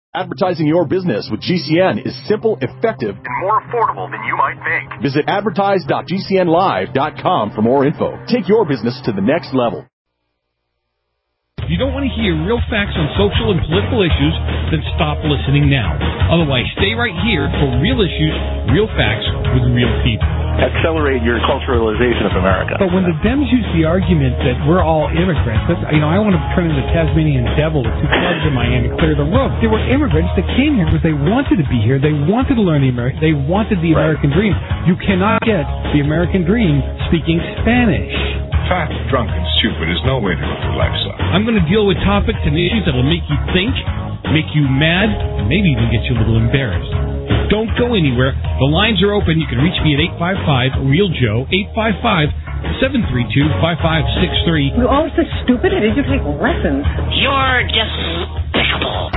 Advertising your business with GCN is simple, effective, and more affordable than you might think. Visit advertise.gcnlive.com for more info. Take your business to the next level. If you don't want to hear real facts on social and political issues, then stop listening now. Otherwise, stay right here for real issues, real facts with real people. Accelerate your culturalization of America. But when the Dems use the argument that we're all immigrants, I want to turn into the Tasmanian devil with two clubs in my hand and clear the room. There were immigrants that came here because they wanted to be here. They wanted to learn the American. They wanted the American dream. You cannot get the American dream speaking Spanish. Fat, drunk, and stupid is no way to live your life, son. I'm going to deal with topics and issues that will make you think, make you mad, and maybe even get you a little embarrassed. Don't go anywhere. The lines are open. You can reach me at 855-REAL-JOE, 855-732-5563. You're all so stupid. Did you take lessons? You're despicable.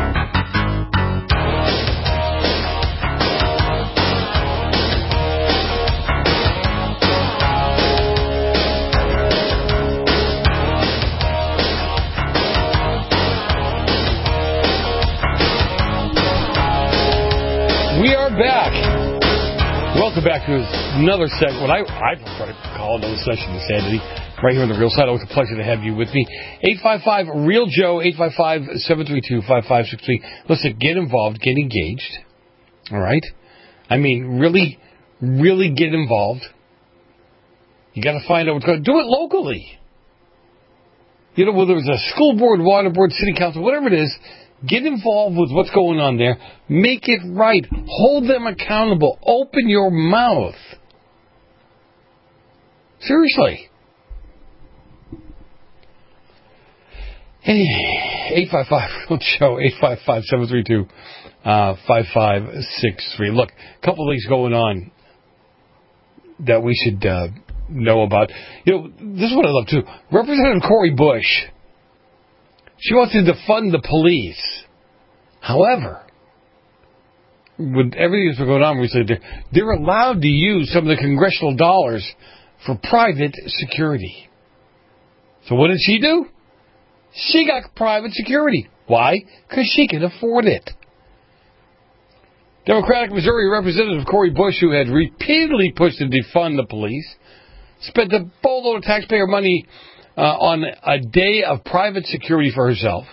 We are back. Welcome back to another segment. What I prefer to call another session of Insanity, right here on the Real Side. Always a pleasure to have you with me. 855-REAL-JOE, 855-732-5563. Listen, get involved, get engaged. All right? I mean, really, really get involved. You got to find out what's going on. Do it locally. You know, whether it's a school board, water board, city council, whatever it is, get involved with what's going on there. Make it right. Hold them accountable. Open your mouth. Seriously. Hey, 855-REAL-JOE, 855-732-5563. Look, a couple of things going on that we should know about. You know, this is what I love, too. Representative Cori Bush. She wants to defund the police. However, with everything that's been going on recently, they're allowed to use some of the congressional dollars for private security. So what did she do? She got private security. Why? Because she can afford it. Democratic Missouri Representative Cori Bush, who had repeatedly pushed to defund the police, spent a boatload of taxpayer money on a day of private security for herself.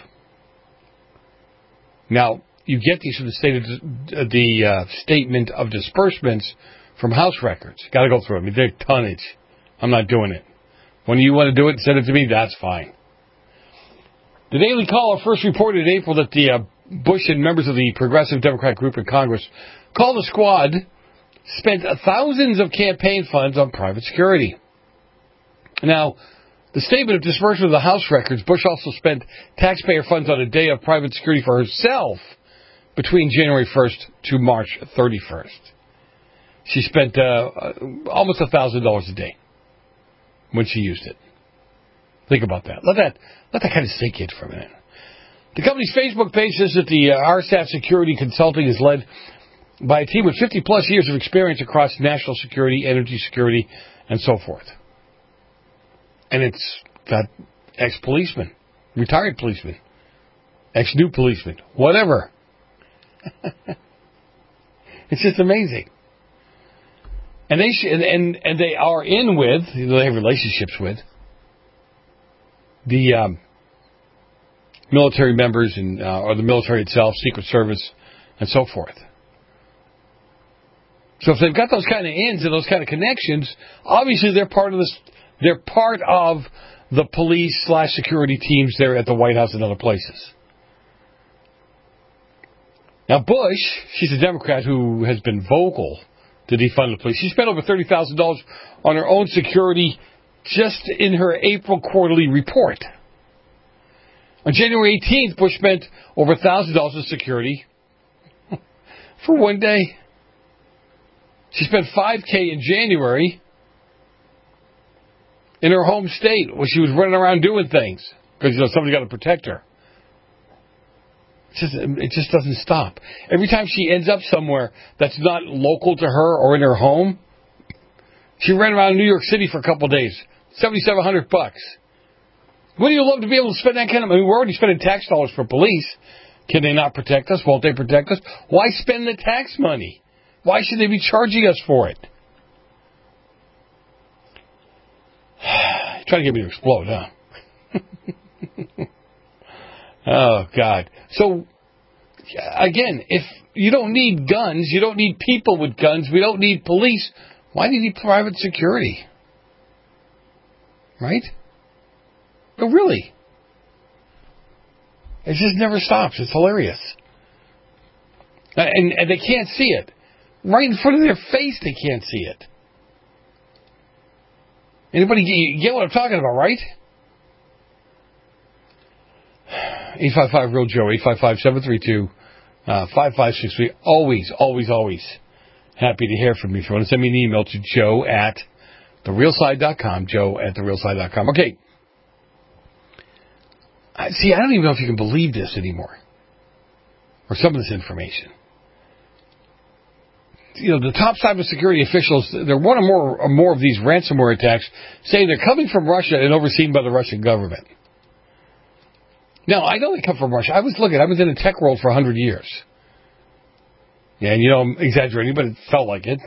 Now, you get these from the statement of disbursements from House records. Got to go through them. I mean, they're tonnage. I'm not doing it. When you want to do it, send it to me. That's fine. The Daily Caller first reported in April that the Bush and members of the Progressive Democrat group in Congress called a squad, spent thousands of campaign funds on private security. Now, the statement of disbursement of the House records, Bush also spent taxpayer funds on a day of private security for herself between January 1st to March 31st. She spent almost $1,000 a day when she used it. Think about that. Let that kind of sink in for a minute. The company's Facebook page says that the RSAF Security Consulting is led by a team with 50-plus years of experience across national security, energy security, and so forth. And it's got ex-policemen, retired policemen, ex-new policemen, whatever. It's just amazing. And they are in with, they have relationships with, the military members and or the military itself, Secret Service, and so forth. So if they've got those kind of ins and those kind of connections, obviously they're part of this. They're part of the police/security teams there at the White House and other places. Now Bush, she's a Democrat who has been vocal to defund the police. She spent over $30,000 on her own security just in her April quarterly report. On January 18th, Bush spent over $1,000 on security for one day. She spent $5,000 in January in her home state where she was running around doing things because somebody's got to protect her. It just doesn't stop. Every time she ends up somewhere that's not local to her or in her home, she ran around New York City for a couple of days. $7,700. Wouldn't you love to be able to spend that kind of money? We're already spending tax dollars for police Can they not protect us? Won't they protect us? Why spend the tax money? Why should they be charging us for it? Trying to get me to explode, huh? Oh, God. So, again, if you don't need guns, you don't need people with guns, we don't need police, why do you need private security? Right? But really. It just never stops. It's hilarious. And they can't see it. Right in front of their face, they can't see it. Anybody get what I'm talking about, right? 855-REAL-JOE, 855-732-5563. Always, always, always happy to hear from you. If you want to send me an email to joe@therealside.com, joe@therealside.com. Okay. See, I don't even know if you can believe this anymore. Or some of this information. You know, the top cybersecurity officials, they're one or more of these ransomware attacks, saying they're coming from Russia and overseen by the Russian government. Now, I know they come from Russia. I was in the tech world for 100 years. Yeah, and I'm exaggerating, but it felt like it.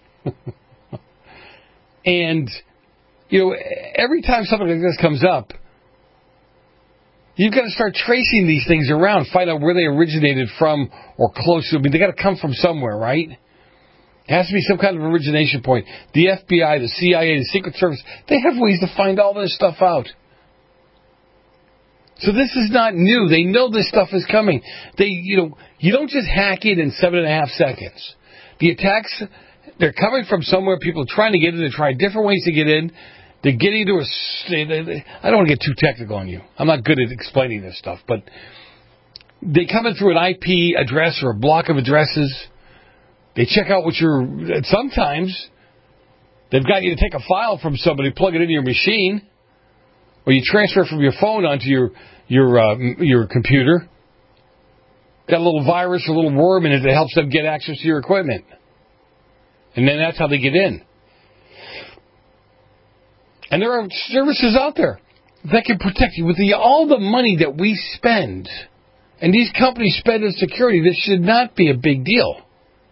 And, every time something like this comes up, you've got to start tracing these things around, find out where they originated from or close to. I mean, they got to come from somewhere, right? It has to be some kind of origination point. The FBI, the CIA, the Secret Service, they have ways to find all this stuff out. So this is not new. They know this stuff is coming. You don't just hack it in 7.5 seconds. The attacks, they're coming from somewhere. People are trying to get in. They're trying different ways to get in. They're getting to I don't want to get too technical on you. I'm not good at explaining this stuff, but they come in through an IP address or a block of addresses. They check out sometimes they've got you to take a file from somebody, plug it into your machine, or you transfer it from your phone onto your computer. Got a little virus or a little worm in it that helps them get access to your equipment. And then that's how they get in. And there are services out there that can protect you. With all the money that we spend, and these companies spend in security, this should not be a big deal.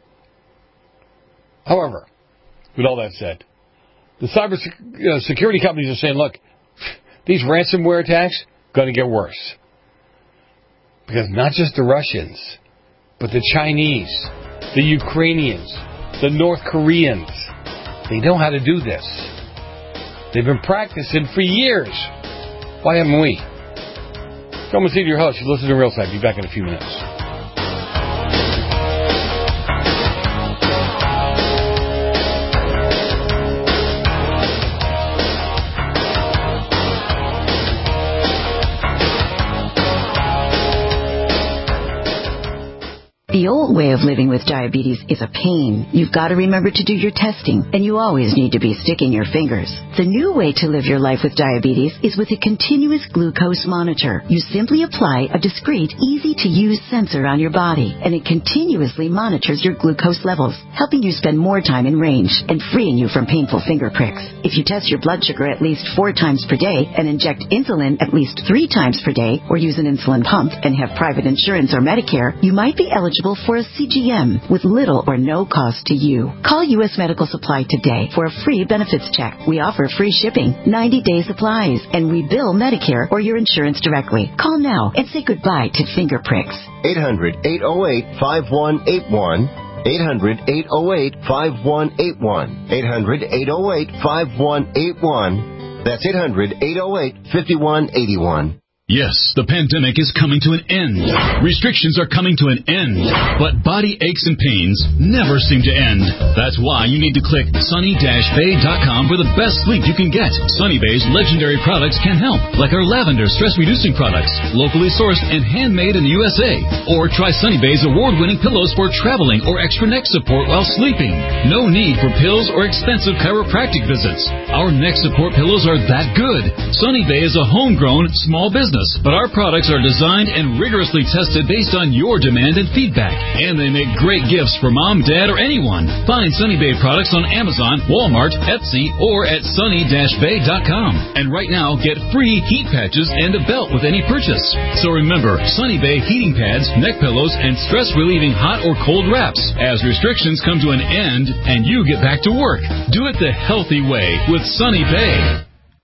However, with all that said, the cyber security companies are saying, look, these ransomware attacks going to get worse. Because not just the Russians, but the Chinese, the Ukrainians, the North Koreans, they know how to do this. They've been practicing for years. Why haven't we? Come and see your host. You listen to Real Side. Be back in a few minutes. The old way of living with diabetes is a pain. You've got to remember to do your testing, and you always need to be sticking your fingers. The new way to live your life with diabetes is with a continuous glucose monitor. You simply apply a discreet, easy-to-use sensor on your body, and it continuously monitors your glucose levels, helping you spend more time in range and freeing you from painful finger pricks. If you test your blood sugar at least 4 times per day and inject insulin at least 3 times per day, or use an insulin pump and have private insurance or Medicare, you might be eligible for a CGM with little or no cost to you. Call U.S. Medical Supply today for a free benefits check. We offer free shipping, 90-day supplies, and we bill Medicare or your insurance directly. Call now and say goodbye to finger pricks. 800-808-5181. 800-808-5181. 800-808-5181. That's 800-808-5181. Yes, the pandemic is coming to an end. Restrictions are coming to an end. But body aches and pains never seem to end. That's why you need to click sunny-bay.com for the best sleep you can get. Sunny Bay's legendary products can help, like our lavender stress-reducing products, locally sourced and handmade in the USA. Or try Sunny Bay's award-winning pillows for traveling or extra neck support while sleeping. No need for pills or expensive chiropractic visits. Our neck support pillows are that good. Sunny Bay is a homegrown small business. business, but our products are designed and rigorously tested based on your demand and feedback. And they make great gifts for mom, dad, or anyone. Find Sunny Bay products on Amazon, Walmart, Etsy, or at sunny-bay.com. And right now, get free heat patches and a belt with any purchase. So remember, Sunny Bay heating pads, neck pillows, and stress-relieving hot or cold wraps as restrictions come to an end and you get back to work. Do it the healthy way with Sunny Bay.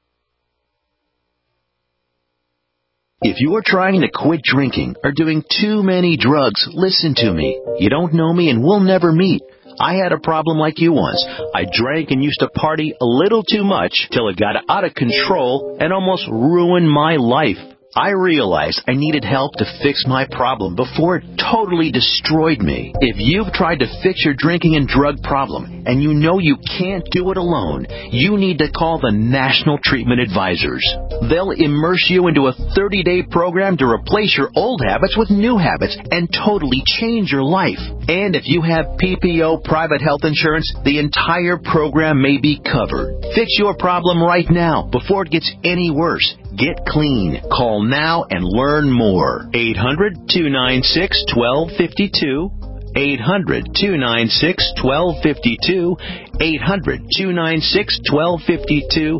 If you are trying to quit drinking or doing too many drugs, listen to me. You don't know me and we'll never meet. I had a problem like you once. I drank and used to party a little too much till it got out of control and almost ruined my life. I realized I needed help to fix my problem before it totally destroyed me. If you've tried to fix your drinking and drug problem and you know you can't do it alone, you need to call the National Treatment Advisors. They'll immerse you into a 30-day program to replace your old habits with new habits and totally change your life. And if you have PPO private health insurance, the entire program may be covered. Fix your problem right now before it gets any worse. Get clean. Call now and learn more. 800-296-1252. 800-296-1252. 800-296-1252.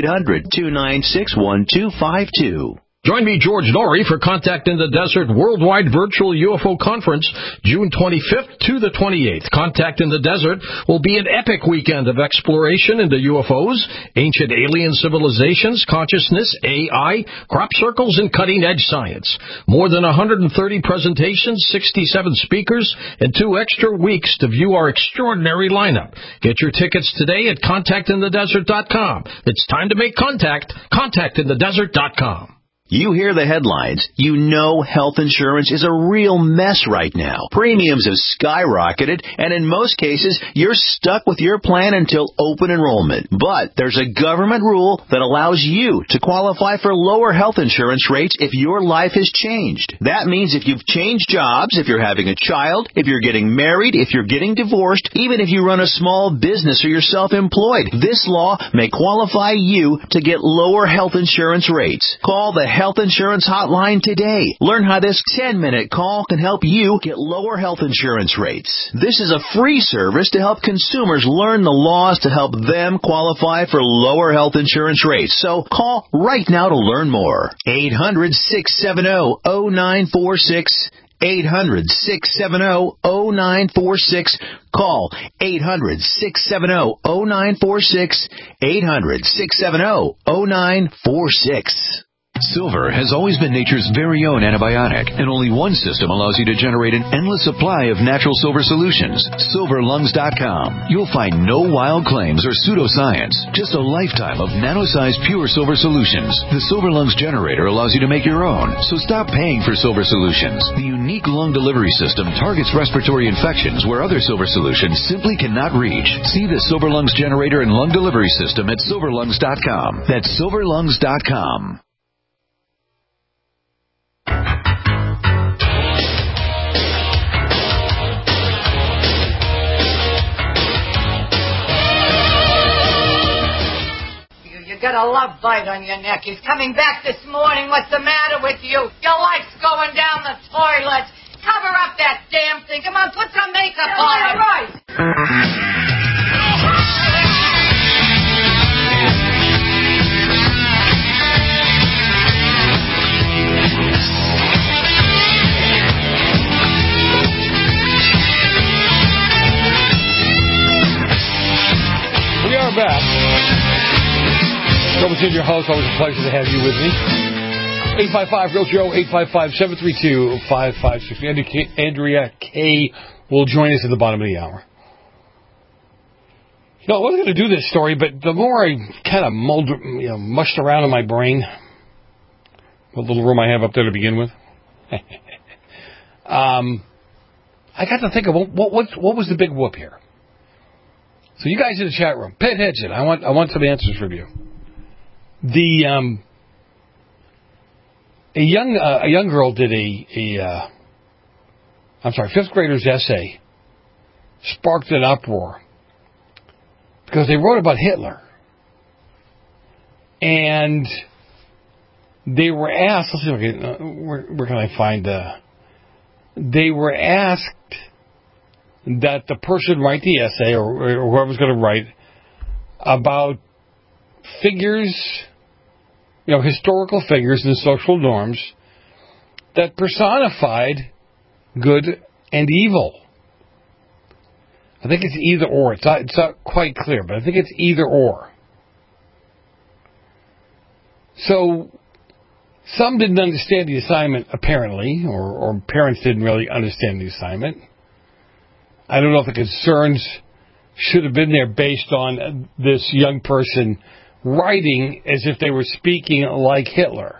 800-296-1252. Join me, George Norrie, for Contact in the Desert Worldwide Virtual UFO Conference, June 25th to the 28th. Contact in the Desert will be an epic weekend of exploration into UFOs, ancient alien civilizations, consciousness, AI, crop circles, and cutting-edge science. More than 130 presentations, 67 speakers, and 2 extra weeks to view our extraordinary lineup. Get your tickets today at contactinthedesert.com. It's time to make contact. Contactinthedesert.com. You hear the headlines. You know health insurance is a real mess right now. Premiums have skyrocketed, and in most cases, you're stuck with your plan until open enrollment. But there's a government rule that allows you to qualify for lower health insurance rates if your life has changed. That means if you've changed jobs, if you're having a child, if you're getting married, if you're getting divorced, even if you run a small business or you're self-employed, this law may qualify you to get lower health insurance rates. Call the Health Insurance Hotline today. Learn how this 10-minute call can help you get lower health insurance rates. This is a free service to help consumers learn the laws to help them qualify for lower health insurance rates. So call right now to learn more. 800-670-0946. 800-670-0946. Call 800-670-0946. 800-670-0946. Silver has always been nature's very own antibiotic, and only one system allows you to generate an endless supply of natural silver solutions. SilverLungs.com. You'll find no wild claims or pseudoscience, just a lifetime of nano-sized pure silver solutions. The Silver Lungs generator allows you to make your own, so stop paying for silver solutions. The unique lung delivery system targets respiratory infections where other silver solutions simply cannot reach. See the Silver Lungs generator and lung delivery system at SilverLungs.com. That's SilverLungs.com. You got a love bite on your neck. He's coming back this morning. What's the matter with you? Your life's going down the toilet. Cover up that damn thing. Come on, put some makeup on it. Right. We are back. Double Ginger host, always a pleasure to have you with me. 855-REAL-JOE, 855-732-5560. Andrea K. will join us at the bottom of the hour. You know, I wasn't going to do this story, but the more I kind of mushed around in my brain, what little room I have up there to begin with, I got to think of what was the big whoop here. So you guys in the chat room, pay attention. I want some answers from you. A young girl did a fifth grader's essay sparked an uproar because they wrote about Hitler, and they were asked, let's see if I can, where can I find, they were asked that the person write the essay, or whoever's going to write, about figures, historical figures and social norms that personified good and evil. I think it's either or. It's not quite clear, but I think it's either or. So, some didn't understand the assignment, apparently, or parents didn't really understand the assignment. I don't know if the concerns should have been there based on this young person writing as if they were speaking like Hitler.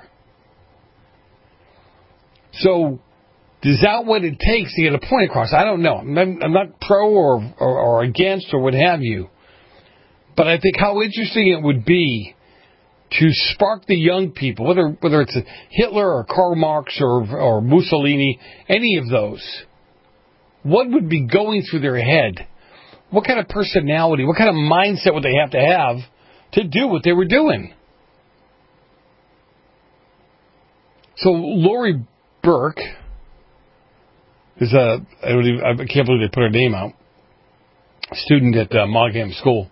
So, is that what it takes to get a point across? I don't know. I'm not pro or against or what have you. But I think how interesting it would be to spark the young people, whether it's Hitler or Karl Marx or Mussolini, any of those. What would be going through their head? What kind of personality, what kind of mindset would they have to do what they were doing? So Lori Burke is I can't believe they put her name out, a student at Mogham School.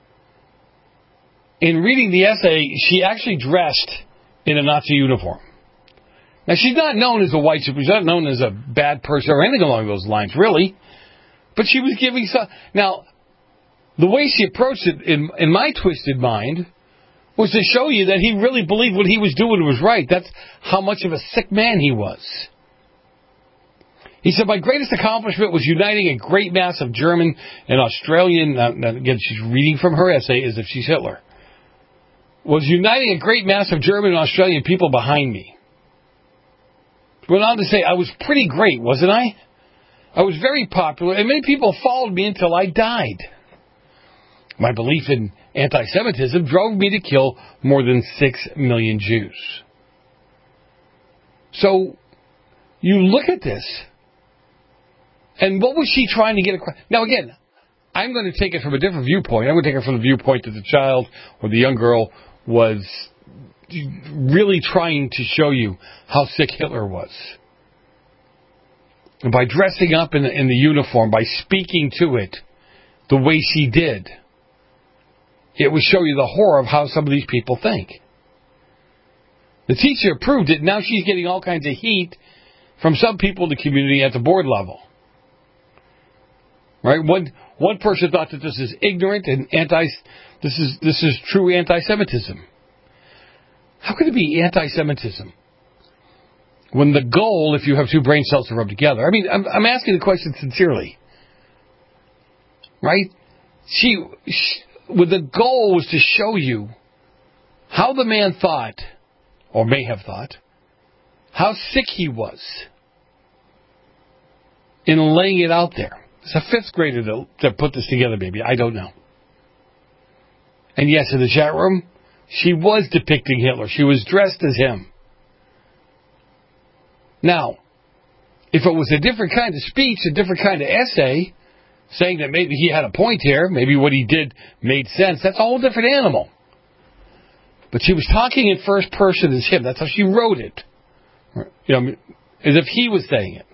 In reading the essay, she actually dressed in a Nazi uniform. Now, she's not known as a white supremacist, she's not known as a bad person or anything along those lines, really. But she was giving some... Now, the way she approached it, in my twisted mind, was to show you that he really believed what he was doing was right. That's how much of a sick man he was. He said, my greatest accomplishment was uniting a great mass of German and Australian... Now, again, she's reading from her essay as if she's Hitler. Was uniting a great mass of German and Australian people behind me. Went on to say, I was pretty great, wasn't I? I was very popular, and many people followed me until I died. My belief in anti-Semitism drove me to kill more than 6 million Jews. So, you look at this, and what was she trying to get across? Now again, I'm going to take it from a different viewpoint. I'm going to take it from the viewpoint that the child or the young girl was really trying to show you how sick Hitler was. And by dressing up in the uniform, by speaking to it the way she did, it would show you the horror of how some of these people think. The teacher approved it. Now she's getting all kinds of heat from some people in the community at the board level. Right? One person thought that this is ignorant and this is true anti-Semitism. How could it be anti-Semitism when the goal, if you have two brain cells to rub together? I mean, I'm asking the question sincerely, right? The goal was to show you how the man thought, or may have thought, how sick he was in laying it out there. It's a fifth grader that put this together, maybe. I don't know. And yes, in the chat room, she was depicting Hitler. She was dressed as him. Now, if it was a different kind of speech, a different kind of essay, saying that maybe he had a point here, maybe what he did made sense, that's a whole different animal. But she was talking in first person as him. That's how she wrote it. As if he was saying it.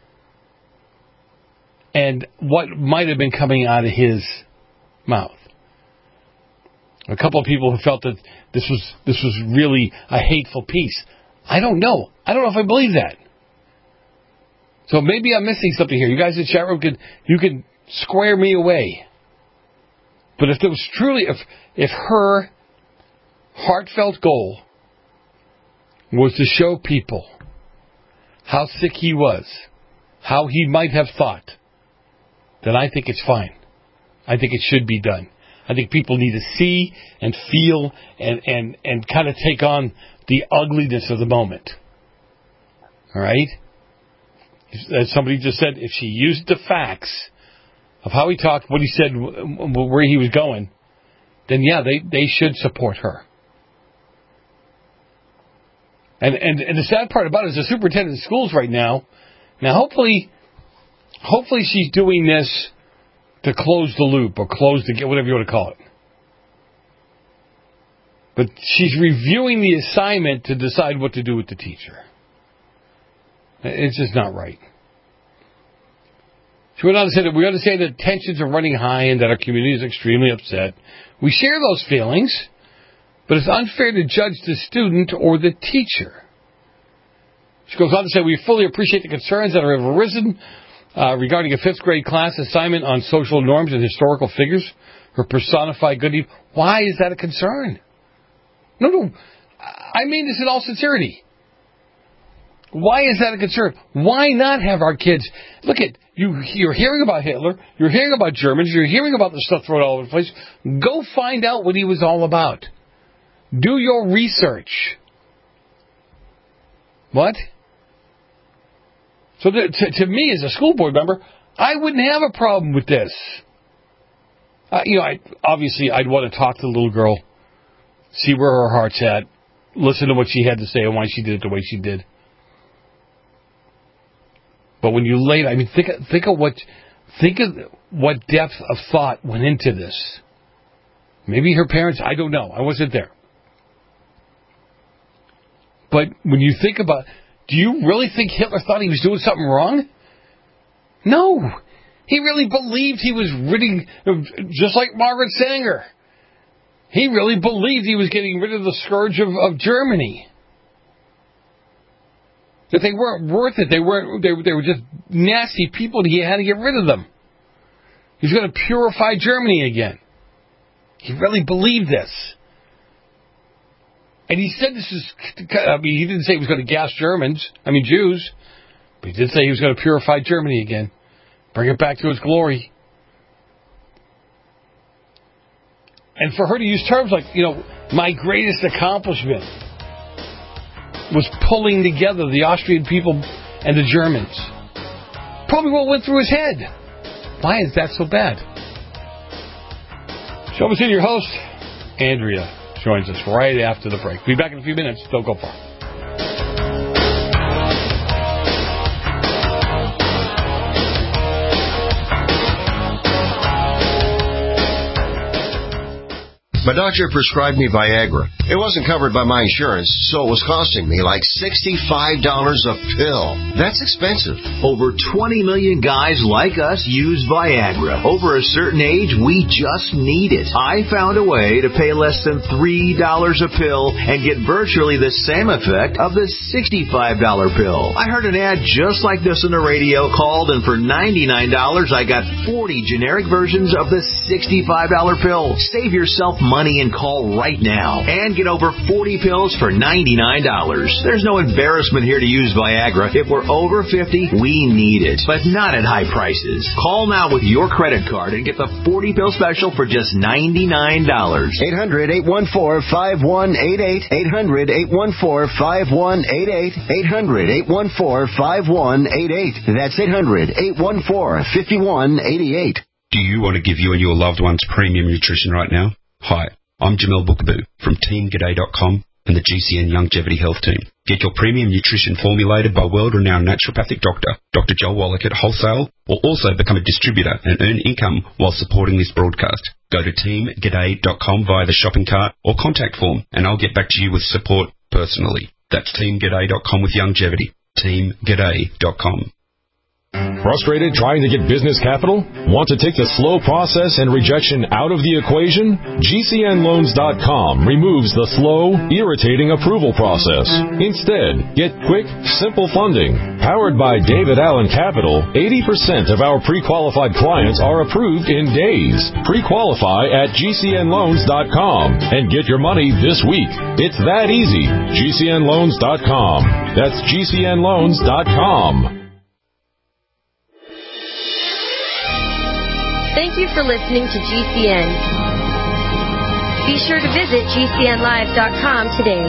And what might have been coming out of his mouth. A couple of people who felt that this was really a hateful piece. I don't know. I don't know if I believe that. So maybe I'm missing something here. You guys in the chat room can square me away. But if there was truly, if her heartfelt goal was to show people how sick he was, how he might have thought, then I think it's fine. I think it should be done. I think people need to see and feel and kind of take on the ugliness of the moment. All right? As somebody just said, if she used the facts of how he talked, what he said, where he was going, then yeah, they should support her. And the sad part about it is the superintendent of schools right now, hopefully she's doing this to close the loop or close the gap, whatever you want to call it. But she's reviewing the assignment to decide what to do with the teacher. It's just not right. She went on to say that we understand that tensions are running high and that our community is extremely upset. We share those feelings, but it's unfair to judge the student or the teacher. She goes on to say, we fully appreciate the concerns that have arisen regarding a 5th grade class assignment on social norms and historical figures who personify good and evil. Why is that a concern? No, I mean this in all sincerity. Why is that a concern? Why not have our kids... Look at, you're hearing about Hitler, you're hearing about Germans, you're hearing about the stuff thrown all over the place. Go find out what he was all about. Do your research. What? So to me, as a school board member, I wouldn't have a problem with this. I'd want to talk to the little girl, see where her heart's at, listen to what she had to say and why she did it the way she did. But when you lay it, I mean, think of what depth of thought went into this. Maybe her parents, I don't know. I wasn't there. But when you think about, do you really think Hitler thought he was doing something wrong? No. He really believed he was ridding, just like Margaret Sanger. He really believed he was getting rid of the scourge of Germany. That they weren't worth it. They were just nasty people, and he had to get rid of them. He's going to purify Germany again. He really believed this. And he said this is, he didn't say he was going to gas Jews, but he did say he was going to purify Germany again. Bring it back to its glory. And for her to use terms like, my greatest accomplishment was pulling together the Austrian people and the Germans. Probably what went through his head. Why is that so bad? Show us in your host, Andrea, joins us right after the break. Be back in a few minutes. Don't go far. My doctor prescribed me Viagra. It wasn't covered by my insurance, so it was costing me like $65 a pill. That's expensive. Over 20 million guys like us use Viagra. Over a certain age, we just need it. I found a way to pay less than $3 a pill and get virtually the same effect of the $65 pill. I heard an ad just like this on the radio, called, and for $99, I got 40 generic versions of the $65 pill. Save yourself money and call right now and get over 40 pills for $99. There's no embarrassment here to use Viagra. If we're over 50, we need it, but not at high prices. Call now with your credit card and get the 40 pill special for just $99. 800-814-5188. 800-814-5188. 800-814-5188. That's 800-814-5188. Do you want to give you and your loved ones premium nutrition right now? Hi, I'm Jamel Bookaboo from TeamG'day.com and the GCN Longevity Health Team. Get your premium nutrition formulated by world-renowned naturopathic doctor, Dr. Joel Wallach at Wholesale, or also become a distributor and earn income while supporting this broadcast. Go to TeamG'day.com via the shopping cart or contact form, and I'll get back to you with support personally. That's TeamG'day.com with longevity. TeamG'day.com. Frustrated trying to get business capital? Want to take the slow process and rejection out of the equation? GCNloans.com removes the slow, irritating approval process. Instead, get quick, simple funding. Powered by David Allen Capital, 80% of our pre-qualified clients are approved in days. Pre-qualify at GCNloans.com and get your money this week. It's that easy. GCNloans.com. That's GCNloans.com. Thank you for listening to GCN. Be sure to visit GCNlive.com today.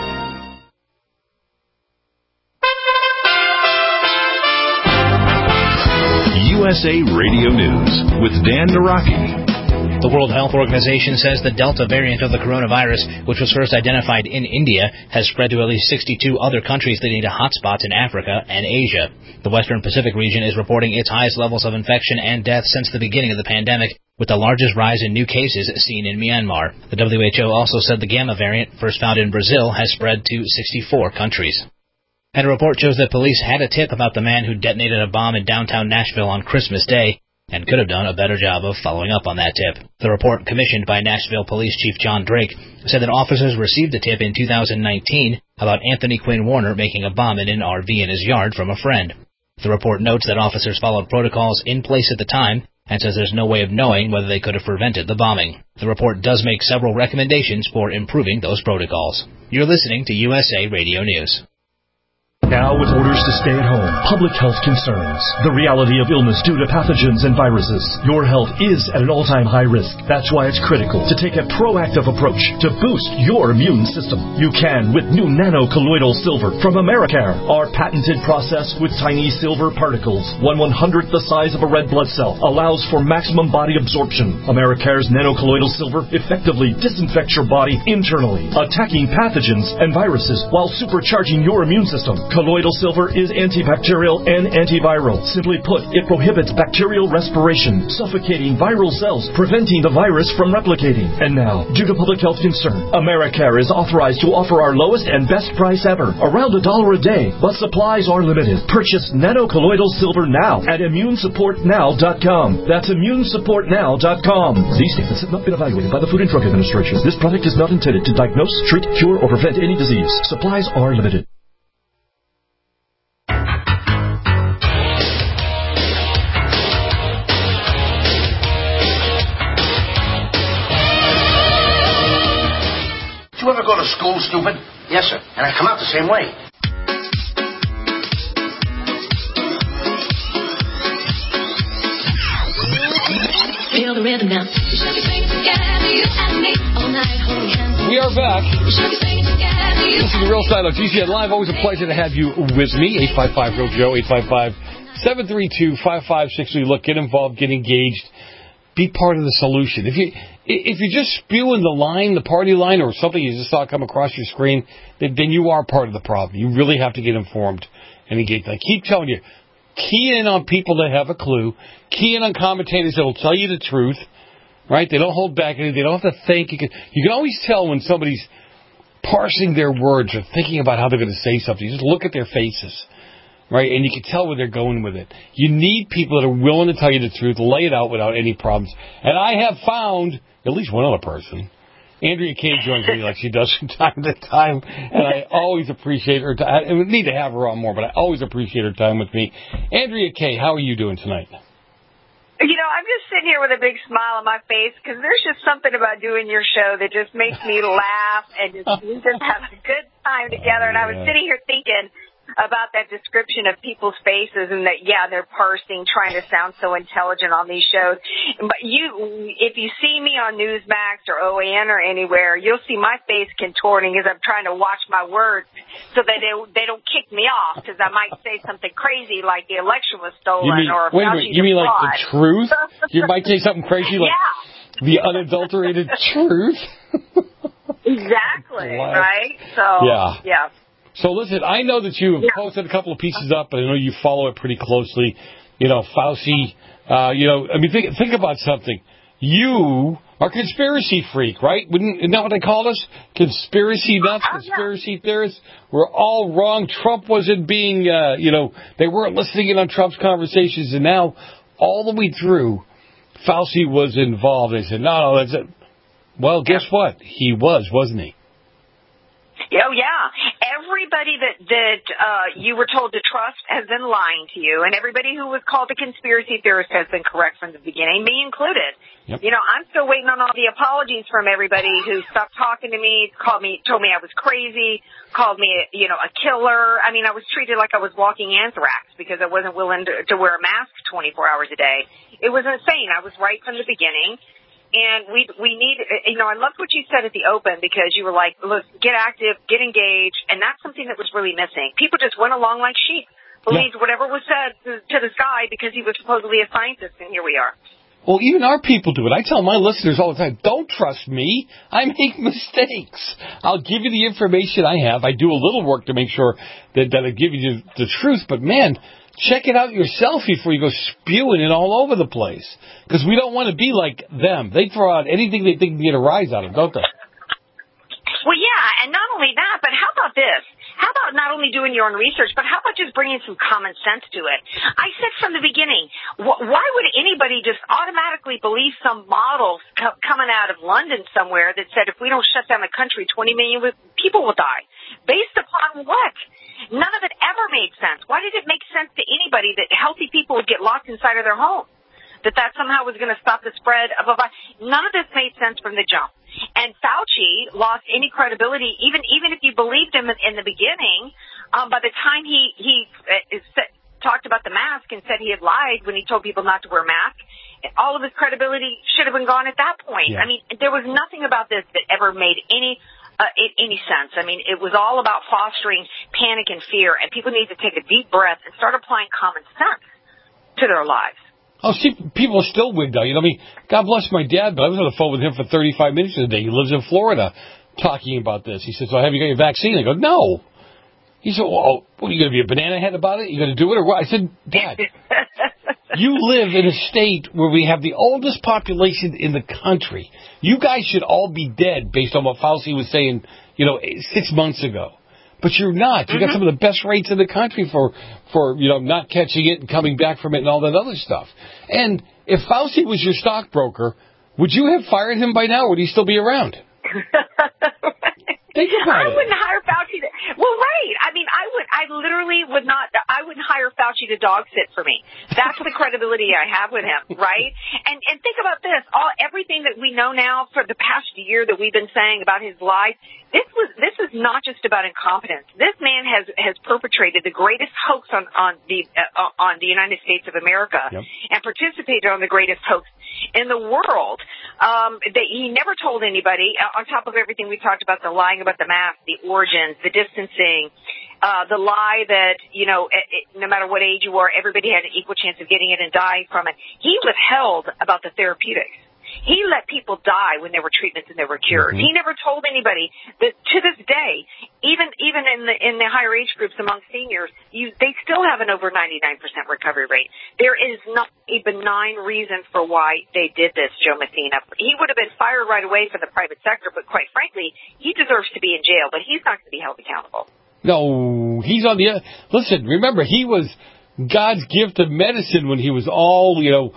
USA Radio News with Dan Naraki. The World Health Organization says the Delta variant of the coronavirus, which was first identified in India, has spread to at least 62 other countries, leading to hotspots in Africa and Asia. The Western Pacific region is reporting its highest levels of infection and death since the beginning of the pandemic, with the largest rise in new cases seen in Myanmar. The WHO also said the Gamma variant, first found in Brazil, has spread to 64 countries. And a report shows that police had a tip about the man who detonated a bomb in downtown Nashville on Christmas Day and could have done a better job of following up on that tip. The report, commissioned by Nashville Police Chief John Drake, said that officers received a tip in 2019 about Anthony Quinn Warner making a bomb in an RV in his yard from a friend. The report notes that officers followed protocols in place at the time and says there's no way of knowing whether they could have prevented the bombing. The report does make several recommendations for improving those protocols. You're listening to USA Radio News. Now with orders to stay at home, public health concerns, the reality of illness due to pathogens and viruses, your health is at an all-time high risk. That's why it's critical to take a proactive approach to boost your immune system. You can with new nano-colloidal silver from Americare, our patented process with tiny silver particles, 1/100th the size of a red blood cell, allows for maximum body absorption. Americare's nano-colloidal silver effectively disinfects your body internally, attacking pathogens and viruses while supercharging your immune system. Colloidal silver is antibacterial and antiviral. Simply put, it prohibits bacterial respiration, suffocating viral cells, preventing the virus from replicating. And now, due to public health concern, Americare is authorized to offer our lowest and best price ever, around $1 a day, but supplies are limited. Purchase nano-colloidal silver now at immunesupportnow.com. That's immunesupportnow.com. These statements have not been evaluated by the Food and Drug Administration. This product is not intended to diagnose, treat, cure, or prevent any disease. Supplies are limited. Did you ever go to school, stupid? Yes, sir. And I come out the same way. Feel the rhythm now. We are back. This is the Real Side of GCN Live. Always a pleasure to have you with me. 855-REAL-JOE, 855-732-5563. Look, get involved, get engaged. Be part of the solution. If you're just spewing the party line, or something you just saw come across your screen, then you are part of the problem. You really have to get informed and engage. I keep telling you, key in on people that have a clue. Key in on commentators that will tell you the truth. Right? They don't hold back anything. They don't have to think. You can always tell when somebody's parsing their words or thinking about how they're going to say something. You just look at their faces. Right? And you can tell where they're going with it. You need people that are willing to tell you the truth, lay it out without any problems. And I have found at least one other person. Andrea Kay joins me like she does from time to time, and I always appreciate her time. And we need to have her on more, but I always appreciate her time with me. Andrea Kay, how are you doing tonight? You know, I'm just sitting here with a big smile on my face because there's just something about doing your show that just makes me laugh and we just have a good time together. And I was sitting here thinking about that description of people's faces and that, they're parsing, trying to sound so intelligent on these shows. But if you see me on Newsmax or OAN or anywhere, you'll see my face contorting as I'm trying to watch my words so that they don't kick me off because I might say something crazy like the election was stolen you mean like the truth? You might say something crazy like the unadulterated truth? Exactly, right? So, yeah. So listen, I know that you have posted a couple of pieces up, and I know you follow it pretty closely. You know, Fauci, think about something. You are a conspiracy freak, right? Isn't that what they called us? Conspiracy nuts, conspiracy theorists. We're all wrong. Trump wasn't being, they weren't listening in on Trump's conversations, and now all the way through, Fauci was involved. They said, no, that's it. Well, guess what? He wasn't he? Oh, yeah. Everybody that you were told to trust has been lying to you, and everybody who was called a conspiracy theorist has been correct from the beginning, me included. Yep. You know, I'm still waiting on all the apologies from everybody who stopped talking to me, told me I was crazy, called me, a killer. I mean, I was treated like I was walking anthrax because I wasn't willing to wear a mask 24 hours a day. It was insane. I was right from the beginning. And we need, I loved what you said at the open because you were like, look, get active, get engaged, and that's something that was really missing. People just went along like sheep, believed whatever was said to the sky because he was supposedly a scientist, and here we are. Well, even our people do it. I tell my listeners all the time, don't trust me. I make mistakes. I'll give you the information I have. I do a little work to make sure that I give you the truth, but man, check it out yourself before you go spewing it all over the place. Because we don't want to be like them. They throw out anything they think can get a rise out of, don't they? Well, yeah, and not only that, but how about this? How about not only doing your own research, but how about just bringing some common sense to it? I said from the beginning, why would anybody just automatically believe some model coming out of London somewhere that said if we don't shut down the country, 20 million people will die? Based upon what? None of it ever made sense. Why did it make sense to anybody that healthy people would get locked inside of their home? That somehow was going to stop the spread of a virus? None of this made sense from the jump. And Fauci lost any credibility, even if you believed him in the beginning. By the time he talked about the mask and said he had lied when he told people not to wear masks, all of his credibility should have been gone at that point. Yeah. I mean, there was nothing about this that ever made any sense. I mean, it was all about fostering panic and fear, and people need to take a deep breath and start applying common sense to their lives. Oh, see, people are still wigged out. You know, I mean, God bless my dad, but I was on the phone with him for 35 minutes a day. He lives in Florida talking about this. He says, well, have you got your vaccine? I go, no. He said, well, what, are you going to be a banana head about it? You going to do it or what? I said, Dad, you live in a state where we have the oldest population in the country. You guys should all be dead based on what Fauci was saying, 6 months ago. But you're not. You got some of the best rates in the country for not catching it and coming back from it and all that other stuff. And if Fauci was your stockbroker, would you have fired him by now, or would he still be around? Think about it. I wouldn't hire Fauci. Well, right. I mean, I literally would not. I wouldn't hire Fauci to dog sit for me. That's the credibility I have with him, right? And think about this. Everything that we know now for the past year that we've been saying about his lies. This is not just about incompetence. This man has perpetrated the greatest hoax on the United States of America, and participated on the greatest hoax in the world. That he never told anybody. On top of everything we talked about, the lying about the mask, the origins, the distancing, the lie that no matter what age you are, everybody had an equal chance of getting it and dying from it. He withheld about the therapeutics. He let people die when there were treatments and there were cures. He never told anybody that to this day, even in the higher age groups among seniors, they still have an over 99% recovery rate. There is not a benign reason for why they did this, Joe Messina. He would have been fired right away from the private sector, but quite frankly, he deserves to be in jail, but he's not going to be held accountable. No, he's on the... Listen, remember, he was God's gift of medicine when he was all,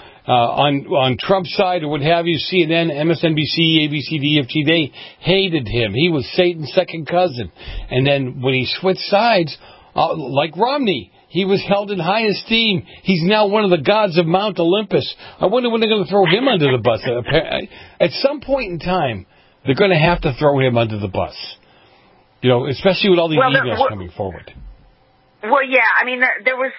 on Trump's side or what have you, CNN, MSNBC, ABC, DFT, they hated him. He was Satan's second cousin. And then when he switched sides, like Romney, he was held in high esteem. He's now one of the gods of Mount Olympus. I wonder when they're going to throw him under the bus. At some point in time, they're going to have to throw him under the bus. Especially with all these emails coming forward. Well, yeah, I mean, there was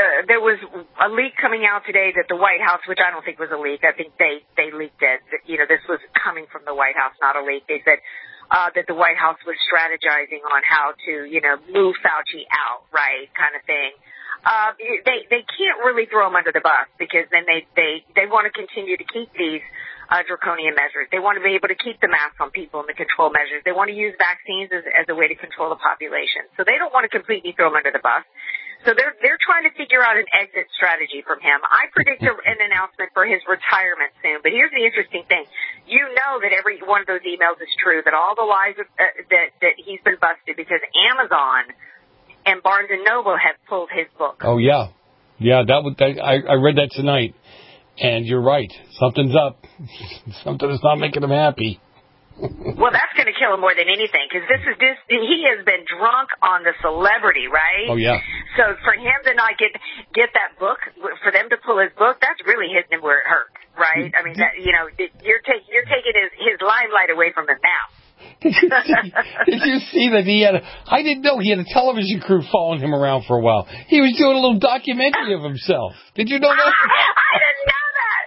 a leak coming out today that the White House, which I don't think was a leak, I think they leaked it. This was coming from the White House, not a leak. They said that the White House was strategizing on how to, move Fauci out, right, kind of thing. They can't really throw him under the bus because then they want to continue to keep these draconian measures. They want to be able to keep the mask on people and the control measures. They want to use vaccines as a way to control the population. So they don't want to completely throw him under the bus. So they're trying to figure out an exit strategy from him. I predict an announcement for his retirement soon. But here's the interesting thing. You know that every one of those emails is true, that all the lies that he's been busted because Amazon and Barnes & Noble have pulled his book. Oh, yeah. Yeah, I read that tonight. And you're right. Something's up. Something is not making him happy. Well, that's going to kill him more than anything because he has been drunk on the celebrity, right? Oh, yeah. So for him to not get that book, for them to pull his book, that's really hitting him where it hurts, right? I mean, you're taking his limelight away from him now. Did you see that I didn't know he had a television crew following him around for a while. He was doing a little documentary of himself. Did you know that? I didn't know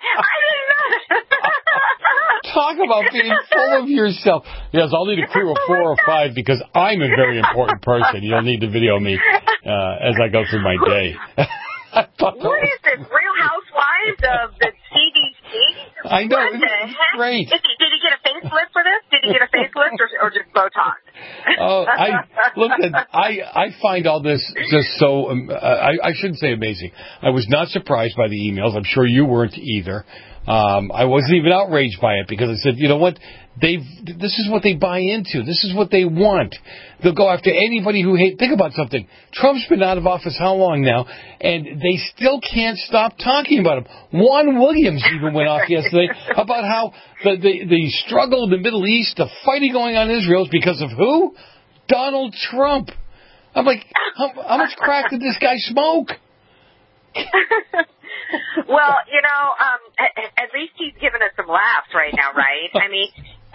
that. Talk about being full of yourself. Yes, I'll need a crew of 4 or 5 because I'm a very important person. You'll need to video me as I go through my day. What is this, Real Housewives of the CDC? I know. What the heck? Great. Did he get a facelift for this? Did he get a facelift or just Botox? Oh, Listen, I find all this just so, I shouldn't say amazing. I was not surprised by the emails. I'm sure you weren't either. I wasn't even outraged by it because I said, you know what? This is what they buy into. This is what they want. They'll go after anybody who hates. Think about something. Trump's been out of office how long now? And they still can't stop talking about him. Juan Williams even went off yesterday about how the struggle in the Middle East, the fighting going on in Israel is because of who? Donald Trump. I'm like, how much crack did this guy smoke? Well, at least he's giving us some laughs right now, right? I mean,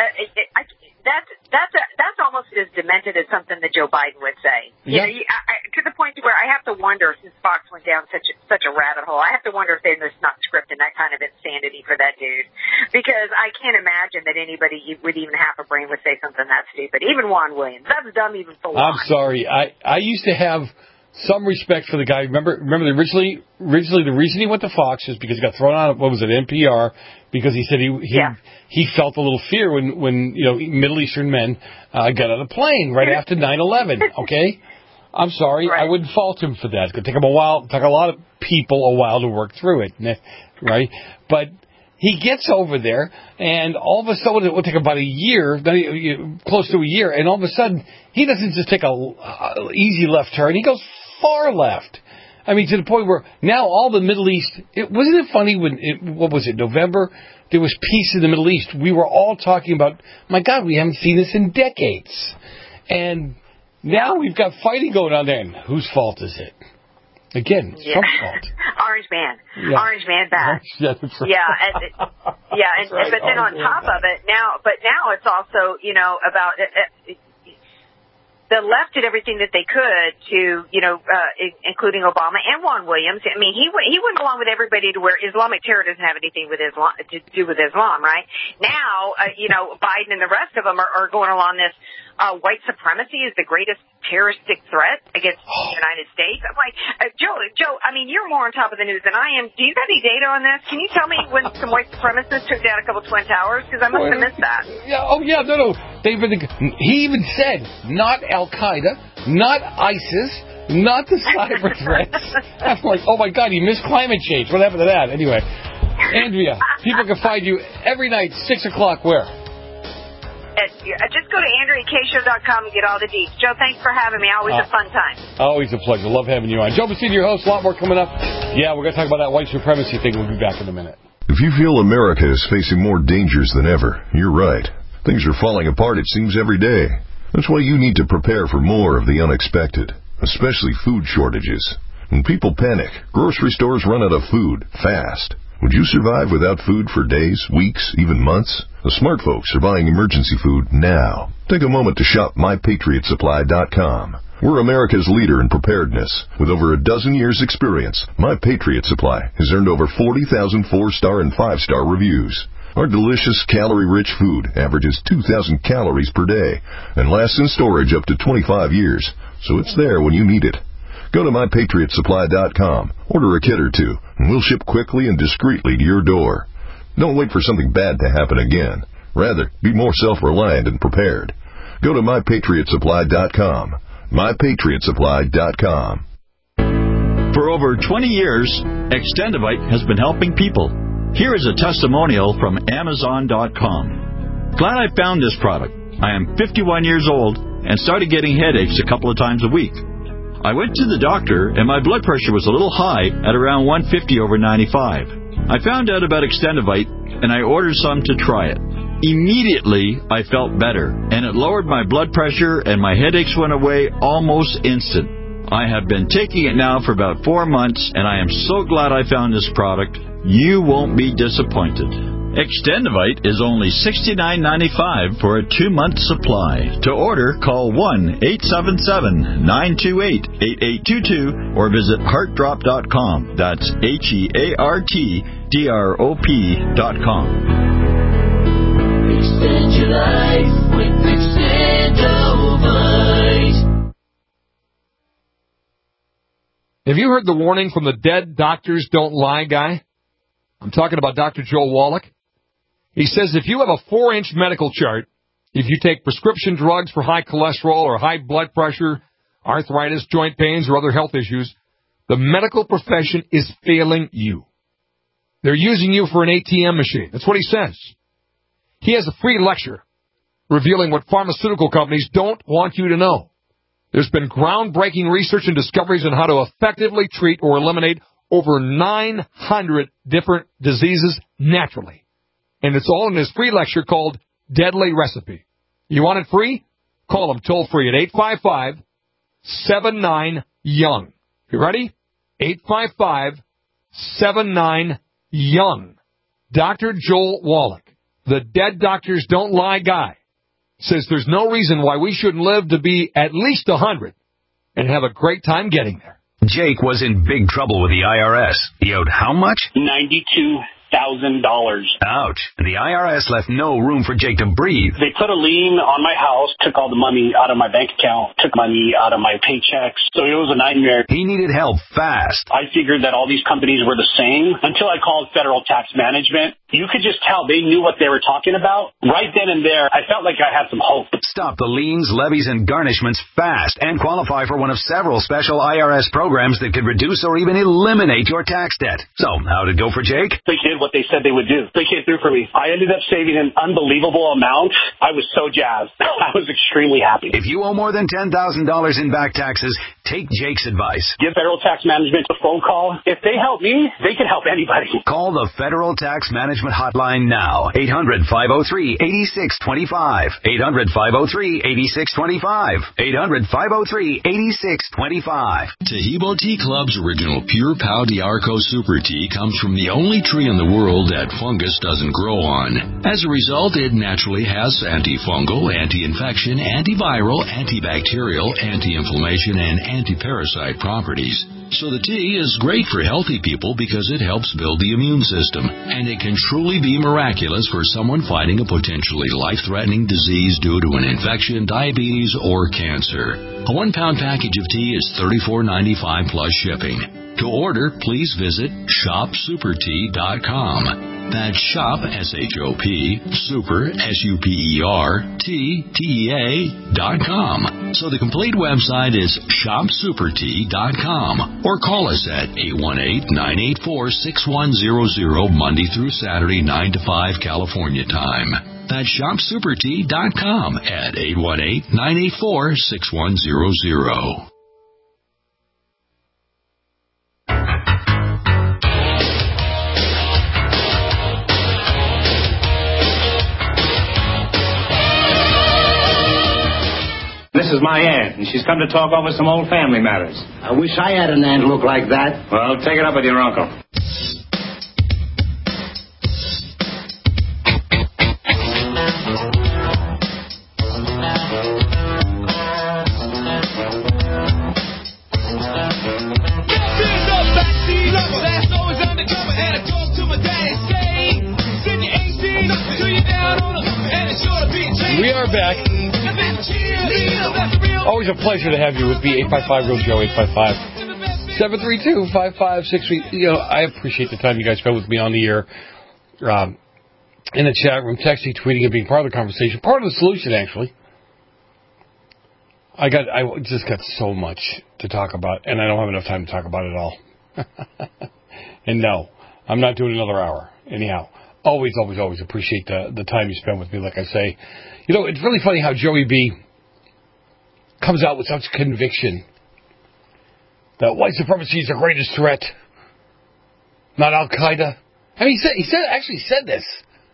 that's almost as demented as something that Joe Biden would say. Yeah. To the point where I have to wonder, since Fox went down such a rabbit hole, I have to wonder if they're just not scripting that kind of insanity for that dude, because I can't imagine that anybody with even half a brain would say something that stupid. Even Juan Williams, that's dumb even for Juan. I'm sorry, I used to have some respect for the guy. Remember originally the reason he went to Fox is because he got thrown out of, what was it, NPR, because he said he felt a little fear when Middle Eastern men got on a plane right after 9/11. Okay, I'm sorry, right. I wouldn't fault him for that. It could take him a while. It took a lot of people a while to work through it, right? But he gets over there, and all of a sudden, it will take about a year, close to a year, and all of a sudden, he doesn't just take a easy left turn. He goes far left. I mean, to the point where now all the Middle East, wasn't it funny when, November? There was peace in the Middle East. We were all talking about, my God, we haven't seen this in decades. And now we've got fighting going on there. And whose fault is it? Again, Trump's fault. Orange man bad. Yeah, that's right. But then on top of it, now it's also, about the left did everything that they could to, including Obama and Juan Williams. I mean, he went along with everybody to where Islamic terror doesn't have anything with Islam to do with Islam, right? Now, Biden and the rest of them are going along this. White supremacy is the greatest terroristic threat against the United States. I'm like, Joe, I mean, you're more on top of the news than I am. Do you got any data on this? Can you tell me when some white supremacists took down a couple Twin Towers? Because I must have missed that. Yeah, no. He even said, not Al-Qaeda, not ISIS, not the cyber threats. I'm like, oh my God, he missed climate change. What happened to that? Anyway, Andrea, people can find you every night, 6 o'clock, where? Just go to AndreaKShow.com and get all the deets. Joe, thanks for having me. Always a fun time. Always a pleasure. Love having you on. Joe Messina, your host. A lot more coming up. Yeah, we're going to talk about that white supremacy thing. We'll be back in a minute. If you feel America is facing more dangers than ever, you're right. Things are falling apart, it seems, every day. That's why you need to prepare for more of the unexpected, especially food shortages. When people panic, grocery stores run out of food fast. Would you survive without food for days, weeks, even months? The smart folks are buying emergency food now. Take a moment to shop MyPatriotSupply.com. We're America's leader in preparedness. With over a dozen years' experience, My Patriot Supply has earned over 40,000 4-star and 5-star reviews. Our delicious, calorie-rich food averages 2,000 calories per day and lasts in storage up to 25 years, so it's there when you need it. Go to MyPatriotSupply.com, order a kit or two, and we'll ship quickly and discreetly to your door. Don't wait for something bad to happen again. Rather, be more self-reliant and prepared. Go to MyPatriotSupply.com. MyPatriotSupply.com. For over 20 years, Extendivite has been helping people. Here is a testimonial from Amazon.com. Glad I found this product. I am 51 years old and started getting headaches a couple of times a week. I went to the doctor, and my blood pressure was a little high at around 150/95. I found out about Extendivite, and I ordered some to try it. Immediately, I felt better, and it lowered my blood pressure, and my headaches went away almost instant. I have been taking it now for about 4 months, and I am so glad I found this product. You won't be disappointed. Extendivite is only $69.95 for a 2-month supply. To order, call 1-877-928-8822 or visit heartdrop.com. That's HEARTDROP.com. Extend your life with Extendivite. Have you heard the warning from the dead doctors don't lie guy? I'm talking about Dr. Joel Wallach. He says if you have a 4-inch medical chart If you take prescription drugs for high cholesterol or high blood pressure, arthritis, joint pains, or other health issues, the medical profession is failing you. They're using you for an ATM machine. That's what he says. He has a free lecture revealing what pharmaceutical companies don't want you to know. There's been groundbreaking research and discoveries on how to effectively treat or eliminate over 900 different diseases naturally. And it's all in his free lecture called Deadly Recipe. You want it free? Call him toll free at 855-79-YOUNG. You ready? 855-79-YOUNG. Dr. Joel Wallach, the Dead Doctors Don't Lie guy, says there's no reason why we shouldn't live to be at least 100 and have a great time getting there. Jake was in big trouble with the IRS. He owed how much? $92,000. Ouch. The IRS left no room for Jake to breathe. They put a lien on my house, took all the money out of my bank account, took money out of my paychecks. So it was a nightmare. He needed help fast. I figured that all these companies were the same until I called Federal Tax Management. You could just tell they knew what they were talking about. Right then and there, I felt like I had some hope. Stop the liens, levies, and garnishments fast and qualify for one of several special IRS programs that could reduce or even eliminate your tax debt. So, how'd it go for Jake? They did what they said they would do. They came through for me. I ended up saving an unbelievable amount. I was so jazzed. I was extremely happy. If you owe more than $10,000 in back taxes, take Jake's advice. Give Federal Tax Management a phone call. If they help me, they can help anybody. Call the Federal Tax Management Hotline now. 800-503-8625. 800-503-8625. 800-503-8625. Tahibo Tea Club's original Pure Pau D'Arco Super Tea comes from the only tree in the world that fungus doesn't grow on. As a result, it naturally has antifungal, anti-infection, antiviral, antibacterial, anti-inflammation, and anti-parasite properties. So the tea is great for healthy people because it helps build the immune system, and it can truly be miraculous for someone fighting a potentially life-threatening disease due to an infection, diabetes, or cancer. A 1-pound package of tea is $34.95 plus shipping. To order, please visit shopsupertea.com. That's shop, S-H-O-P, super, S-U-P-E-R, T-T-E-A.com. So the complete website is shopsupertea.com. Or call us at 818-984-6100 Monday through Saturday, 9 to 5 California time. That's shopsupertea.com at 818-984-6100. This is my aunt, and she's come to talk over some old family matters. I wish I had an aunt look like that. Well, take it up with your uncle. We are back. Always a pleasure to have you with me. 855-REAL-JOE, 855-732-5563. You know, I appreciate the time you guys spend with me on the air, in the chat room, texting, tweeting, and being part of the conversation. Part of the solution, actually. I just got so much to talk about, and I don't have enough time to talk about it all. And no, I'm not doing another hour. Anyhow, always appreciate the time you spend with me, like I say. You know, it's really funny how Joey B comes out with such conviction that white supremacy is the greatest threat, not Al-Qaeda. I mean, he said this.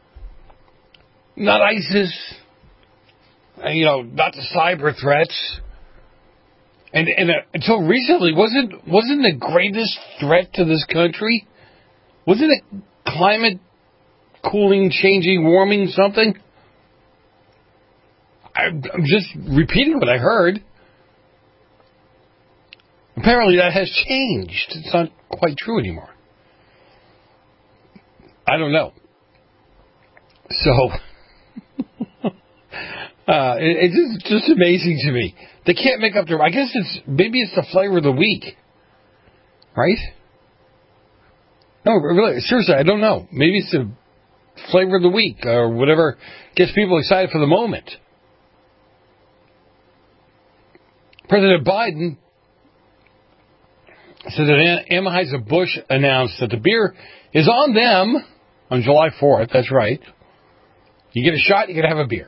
Not ISIS. And, not the cyber threats. And until recently, wasn't the greatest threat to this country? Wasn't it climate cooling, changing, warming, something? I'm just repeating what I heard. Apparently that has changed. It's not quite true anymore. I don't know. So, it's just amazing to me. They can't make up their... I guess maybe it's the flavor of the week. Right? No, really, seriously, I don't know. Maybe it's the flavor of the week or whatever gets people excited for the moment. President Biden said that Anheuser-Busch announced that the beer is on them on July 4th. That's right. You get a shot, you can have a beer.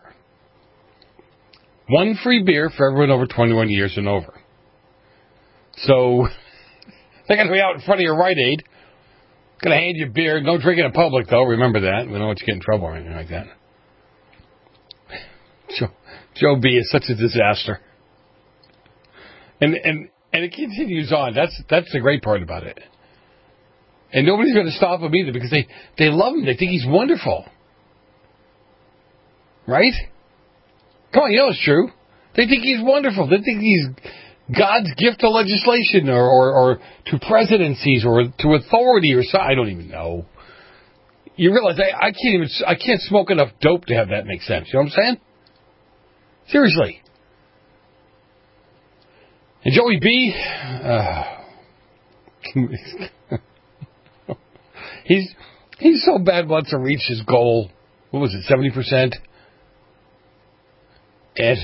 One free beer for everyone over 21 years and over. So, they're going to be out in front of your Rite Aid. Going to hand you beer. No drinking in public, though. Remember that. We don't want you to get in trouble or anything like that. Joe B. is such a disaster. And it continues on. That's the great part about it. And nobody's going to stop him either because they love him. They think he's wonderful. Right? Come on, you know it's true. They think he's wonderful. They think he's God's gift to legislation or to presidencies or to authority or something. I don't even know. You realize I can't smoke enough dope to have that make sense. You know what I'm saying? Seriously. And Joey B, he's so bad wants to reach his goal. What was it, 70%? And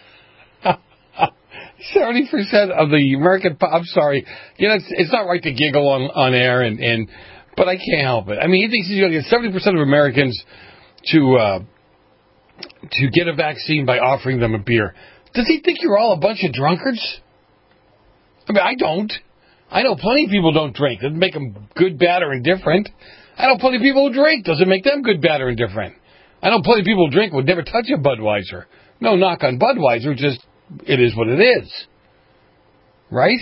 70% of the American, I'm sorry, you know, it's not right to giggle on air, but I can't help it. I mean, he thinks he's going to get 70% of Americans to get a vaccine by offering them a beer. Does he think you're all a bunch of drunkards? I mean, I don't. I know plenty of people don't drink. Doesn't make them good, bad, or indifferent. I know plenty of people who drink. Doesn't make them good, bad, or indifferent. I know plenty of people who drink would never touch a Budweiser. No knock on Budweiser, just it is what it is. Right?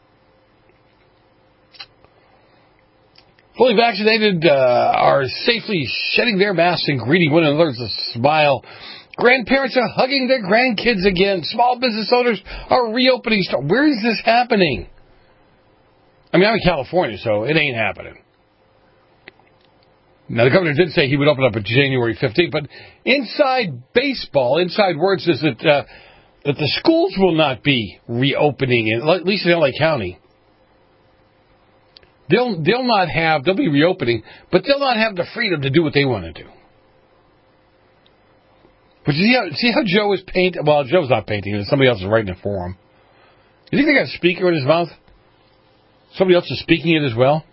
Fully vaccinated are safely shedding their masks and greeting one another with a smile. Grandparents are hugging their grandkids again. Small business owners are reopening. Where is this happening? I mean, I'm in California, so it ain't happening. Now, the governor did say he would open up on January 15th, but inside baseball, inside words is that the schools will not be reopening, at least in LA County. They'll be reopening, but they'll not have the freedom to do what they want to do. But see how Joe is painting? Well, Joe's not painting it. Somebody else is writing it for him. You think they got a speaker in his mouth? Somebody else is speaking it as well?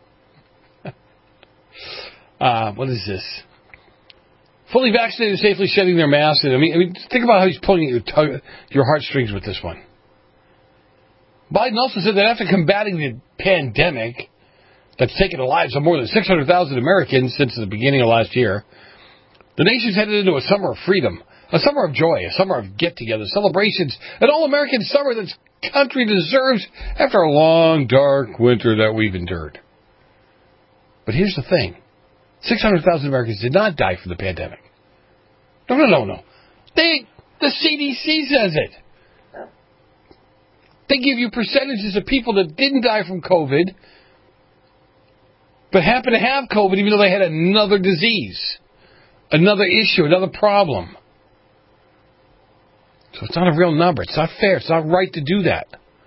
What is this? Fully vaccinated, safely shedding their masks. I mean, think about how he's pulling at your heartstrings with this one. Biden also said that after combating the pandemic that's taken the lives of more than 600,000 Americans since the beginning of last year, the nation's headed into a summer of freedom, a summer of joy, a summer of get-togethers, celebrations, an all-American summer that the country deserves after a long, dark winter that we've endured. But here's the thing. 600,000 Americans did not die from the pandemic. No. The CDC says it. They give you percentages of people that didn't die from COVID, but happen to have COVID even though they had another disease, another issue, another problem. So it's not a real number. It's not fair. It's not right to do that.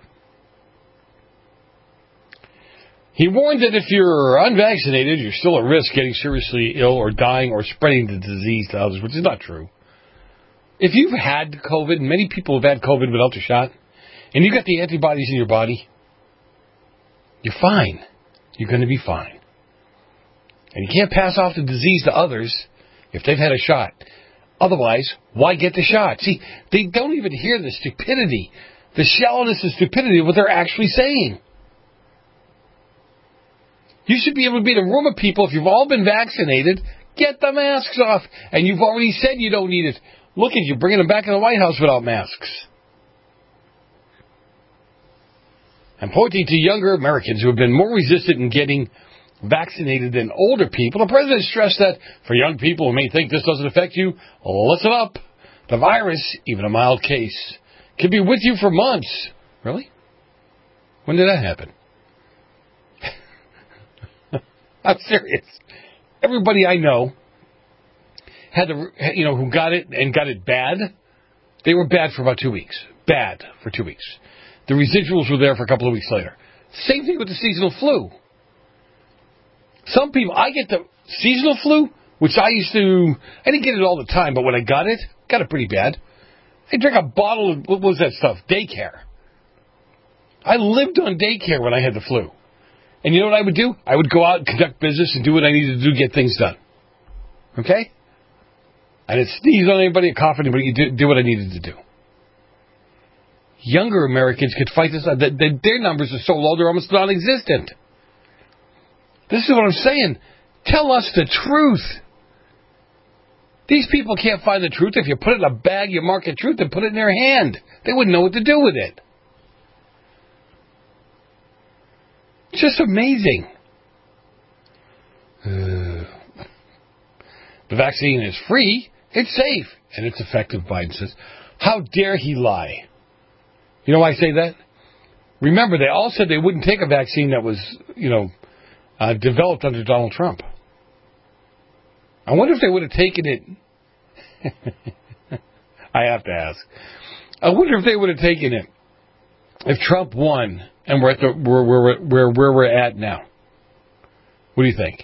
He warned that if you're unvaccinated, you're still at risk getting seriously ill or dying or spreading the disease to others, which is not true. If you've had COVID, and many people have had COVID without the shot, and you've got the antibodies in your body, you're fine. You're going to be fine. And you can't pass off the disease to others if they've had a shot. Otherwise, why get the shot? See, they don't even hear the stupidity, the shallowness and stupidity of what they're actually saying. You should be able to be in a room of people, if you've all been vaccinated, get the masks off. And you've already said you don't need it. Look at you, bringing them back in the White House without masks. I'm pointing to younger Americans who have been more resistant in getting vaccinated than older people. The president stressed that for young people who may think this doesn't affect you, listen up. The virus, even a mild case, can be with you for months. Really? When did that happen? I'm serious. Everybody I know who got it and got it bad, they were bad for about 2 weeks. Bad for 2 weeks. The residuals were there for a couple of weeks later. Same thing with the seasonal flu. Some people, I get the seasonal flu, which I didn't get it all the time, but when I got it pretty bad. I drank a bottle of, what was that stuff? Daycare. I lived on daycare when I had the flu. And you know what I would do? I would go out and conduct business and do what I needed to do to get things done. Okay? I didn't sneeze on anybody or cough on anybody. Do what I needed to do. Younger Americans could fight this. Their numbers are so low, they're almost non-existent. This is what I'm saying. Tell us the truth. These people can't find the truth. If you put it in a bag, you mark the truth and put it in their hand. They wouldn't know what to do with it. It's just amazing. The vaccine is free, it's safe, and it's effective, Biden says. How dare he lie? You know why I say that? Remember, they all said they wouldn't take a vaccine that was, developed under Donald Trump. I wonder if they would have taken it. I have to ask. I wonder if they would have taken it if Trump won and we're at where we're at now. What do you think?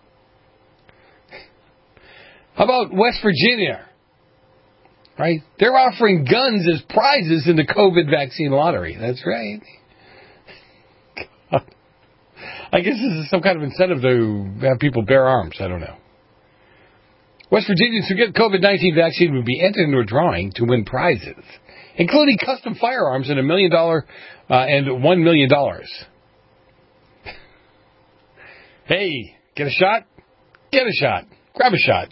How about West Virginia? Right? They're offering guns as prizes in the COVID vaccine lottery. That's right. God. I guess this is some kind of incentive to have people bear arms. I don't know. West Virginians who get COVID-19 vaccine would be entered into a drawing to win prizes, including custom firearms and $1 million and $1 million. Hey, get a shot? Get a shot. Grab a shot.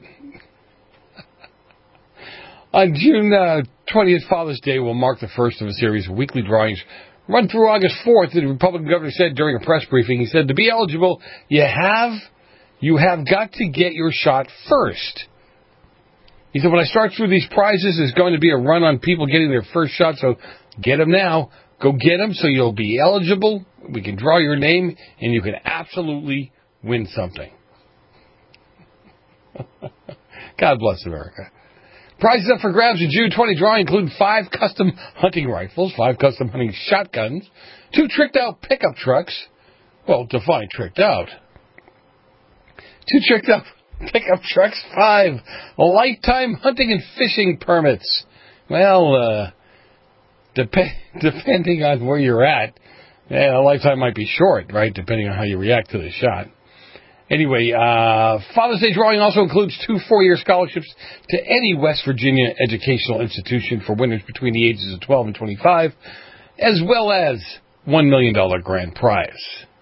On June 20th, Father's Day will mark the first of a series of weekly drawings run through August 4th. The Republican governor said during a press briefing, he said, to be eligible, you have got to get your shot first. He said, when I start through these prizes, there's going to be a run on people getting their first shot, so get them now. Go get them so you'll be eligible. We can draw your name, and you can absolutely win something. God bless America. Prizes up for grabs in June 20 drawing include 5 custom hunting rifles, 5 custom hunting shotguns, 2 tricked-out pickup trucks. Well, define tricked out. 2 tricked-out pickup trucks, 5 lifetime hunting and fishing permits. Well, depending on where you're at, a lifetime might be short, right, depending on how you react to the shot. Anyway, Father's Day drawing also includes 2 4-year scholarships to any West Virginia educational institution for winners between the ages of 12 and 25, as well as $1 million grand prize.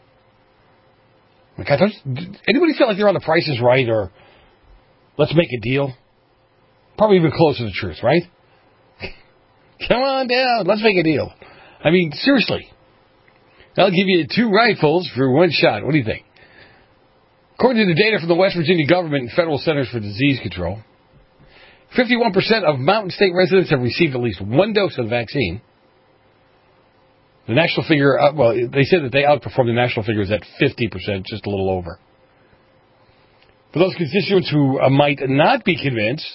Like, anybody feel like they're on The Price is Right or Let's Make a Deal? Probably even closer to the truth, right? Come on down, let's make a deal. I mean, seriously. I'll give you 2 rifles for 1 shot. What do you think? According to the data from the West Virginia government and Federal Centers for Disease Control, 51% of Mountain State residents have received at least 1 dose of the vaccine. The national figure, they said that they outperformed the national figures at 50%, just a little over. For those constituents who might not be convinced,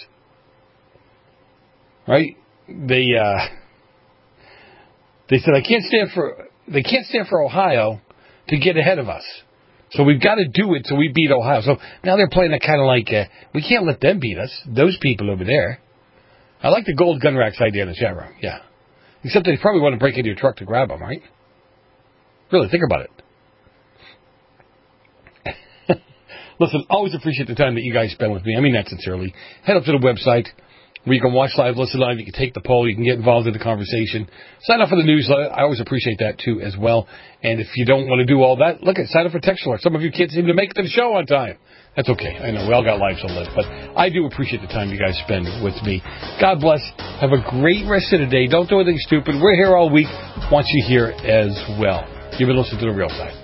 right? They said they can't stand for Ohio to get ahead of us. So we've got to do it so we beat Ohio. So now they're playing it kind of like, we can't let them beat us, those people over there. I like the gold gun racks idea in the chat room, yeah. Except they probably want to break into your truck to grab them, right? Really, think about it. Listen, always appreciate the time that you guys spend with me. I mean that sincerely. Head up to the website where you can watch live, listen live, you can take the poll, you can get involved in the conversation. Sign up for the newsletter. I always appreciate that, too, as well. And if you don't want to do all that, sign up for Text Alert. Some of you kids seem to make it to the show on time. That's okay. I know, we all got lives to live. But I do appreciate the time you guys spend with me. God bless. Have a great rest of the day. Don't do anything stupid. We're here all week. Want you here as well. You've been listening to The Real Side.